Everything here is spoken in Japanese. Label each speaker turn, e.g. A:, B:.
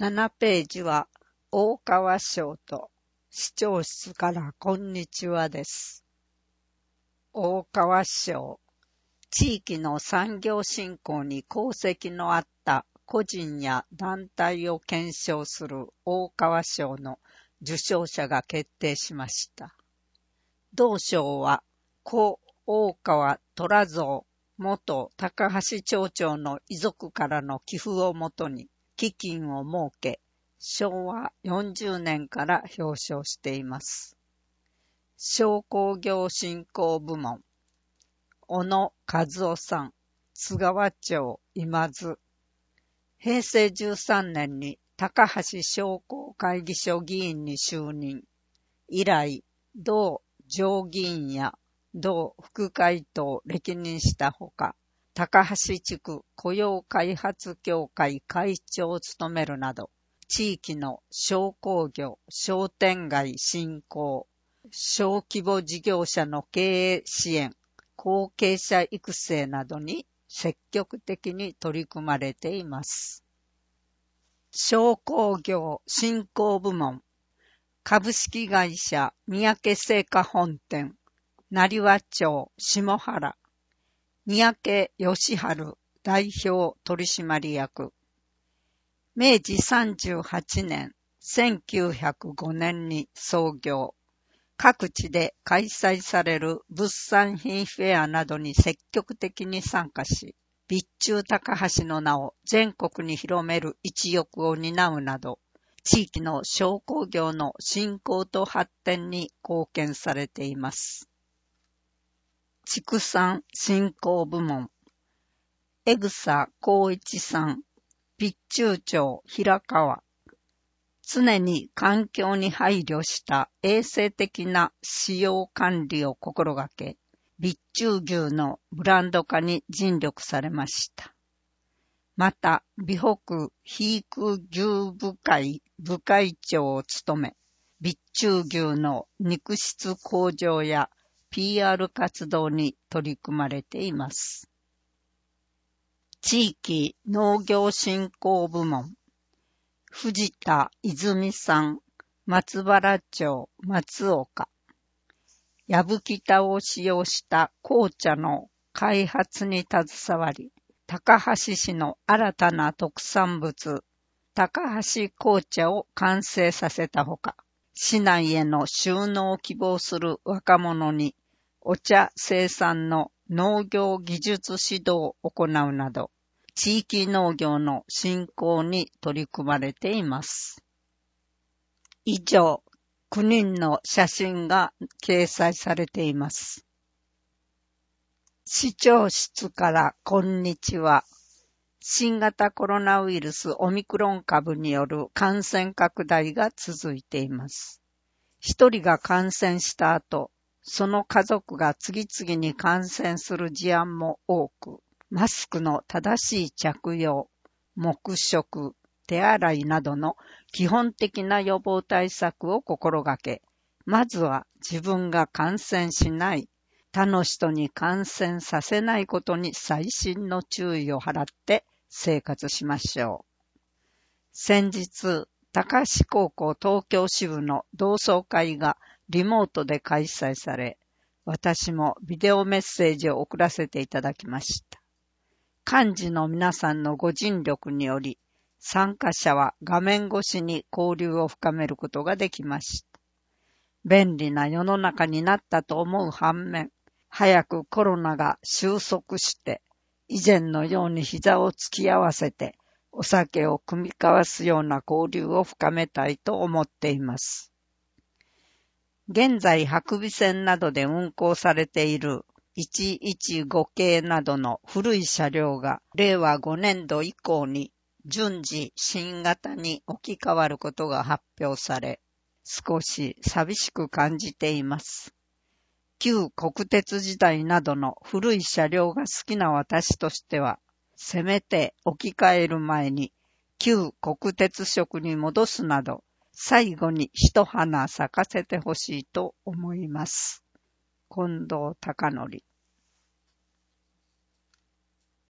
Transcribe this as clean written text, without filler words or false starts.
A: 7ページは大川省と市長室からこんにちはです。大川省、地域の産業振興に功績のあった個人や団体を顕彰する大川賞の受賞者が決定しました。同賞は故大川虎蔵元高橋町長の遺族からの寄付をもとに基金を設け、昭和40年から表彰しています。商工業振興部門、小野和夫さん、津川町今津。平成13年に高橋商工会議所議員に就任。以来、同上議員や同副会頭を歴任したほか、高橋地区雇用開発協会会長を務めるなど、地域の商工業、商店街振興、小規模事業者の経営支援、後継者育成などに積極的に取り組まれています。商工業振興部門、株式会社三宅製菓本店、成羽町下原、三宅義治代表取締役。明治38年、1905年に創業。各地で開催される物産品フェアなどに積極的に参加し、備中高橋の名を全国に広める一翼を担うなど、地域の商工業の振興と発展に貢献されています。畜産振興部門、江草光一さん、備中町平川。常に環境に配慮した衛生的な使用管理を心がけ、備中牛のブランド化に尽力されました。また、備北肥育牛部会部会長を務め、備中牛の肉質向上や PR 活動に取り組まれています。地域農業振興部門、藤田泉さん、松原町松岡。やぶきたを使用した紅茶の開発に携わり、高橋市の新たな特産物、高橋紅茶を完成させたほか、市内への就農を希望する若者にお茶生産の農業技術指導を行うなど、地域農業の振興に取り組まれています。以上、9人の写真が掲載されています。市長室からこんにちは。新型コロナウイルスオミクロン株による感染拡大が続いています。一人が感染した後、その家族が次々に感染する事案も多く、マスクの正しい着用、黙食、手洗いなどの基本的な予防対策を心がけ、まずは自分が感染しない、他の人に感染させないことに細心の注意を払って生活しましょう。先日、高橋高校東京支部の同窓会がリモートで開催され、私もビデオメッセージを送らせていただきました。幹事の皆さんのご尽力により、参加者は画面越しに交流を深めることができました。便利な世の中になったと思う反面、早くコロナが収束して、以前のように膝を突き合わせて、お酒を酌み交わすような交流を深めたいと思っています。現在、伯備線などで運行されている115系などの古い車両が令和5年度以降に順次新型に置き換わることが発表され、少し寂しく感じています。旧国鉄時代などの古い車両が好きな私としては、せめて置き換える前に旧国鉄色に戻すなど、最後に一花咲かせてほしいと思います。近藤孝則。